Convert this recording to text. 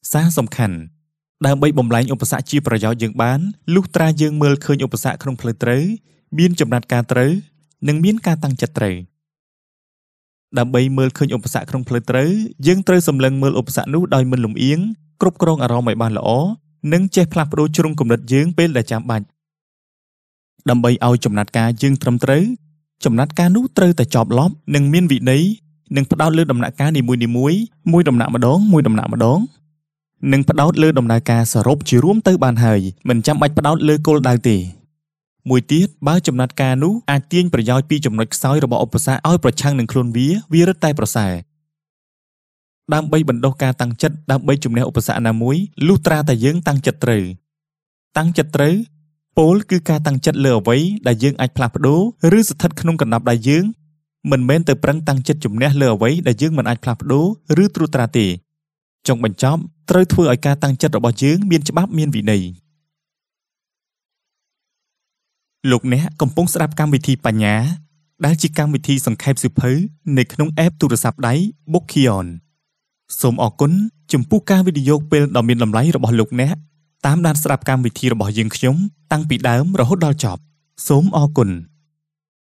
សារសំខាន់ដើម្បីបំលែងឧបសគ្គជាប្រយោជន៍យើងបានលុះត្រាយើងមើលឃើញឧបសគ្គក្នុងផ្លូវត្រូវមានចំណាត់ការត្រូវនិងមានការតាំងចិត្តត្រូវដើម្បីមើលឃើញឧបសគ្គក្នុងផ្លូវត្រូវយើងត្រូវសម្លឹងមើលឧបសគ្គនោះដោយមិនលំអៀងគ្រប់គ្រងអារម្មណ៍ឲ្យបានល្អនិងចេះផ្លាស់ប្ដូរជ្រុងគំនិតយើងពេលដែលចាំបាច់ដើម្បីឲ្យចំណាត់ការយើងត្រឹមត្រូវចំណាត់ការនោះត្រូវតែចប់លប់និងមានវិន័យនិងផ្ដោតលើដំណាក់កាលនីមួយៗមួយដំណាក់ម្ដងនិងផ្ដោតលើដំណើរការសរុបជារួមទៅបានហើយមិនចាំបាច់ផ្ដោតលើគោលដៅទេមួយទៀតបើចំណាត់ការនោះអាចទាញប្រយោជន៍ពីចំណុចខ្សោយរបស់ឧបសគ្គឲ្យប្រឆាំងនឹងខ្លួនវារឹតតែប្រសើរដើម្បីបណ្ដុះការតាំងចិត្តដើម្បីជំនះឧបសគ្គណាមួយលុះត្រាតែយើងតាំងចិត្តត្រូវពោលគឺការតាំងចិត្តលើអ្វីដែលយើងអាចផ្លាស់ប្ដូរឬស្ថិតក្នុងកណ្ដាប់ដៃយើងមិនមែនទៅប្រឹងតាំងចិត្តជំនះលើអ្វីដែលយើងមិនអាចផ្លាស់ប្ដូរឬត្រួតត្រាទេចុងបញ្ចប់ត្រូវធ្វើឲ្យការតាំងចិត្តរបស់យើងមានច្បាប់មានវិន័យលោកអ្នកកំពុងស្ដាប់កម្មវិធីបញ្ញាដែលជាកម្មវិធីសង្ខេបសៀវភៅនៅក្នុង app ទូរស័ព្ទដៃ Bookion សូមអរគុណចំពោះការវិនិយោគពេលដ៏មានតម្លៃរបស់លោកអ្នកតាមដានស្ដាប់កម្មវិធីរបស់យើងខ្ញុំតាំងពីដើមរហូតដល់ចប់សូមអរគុណ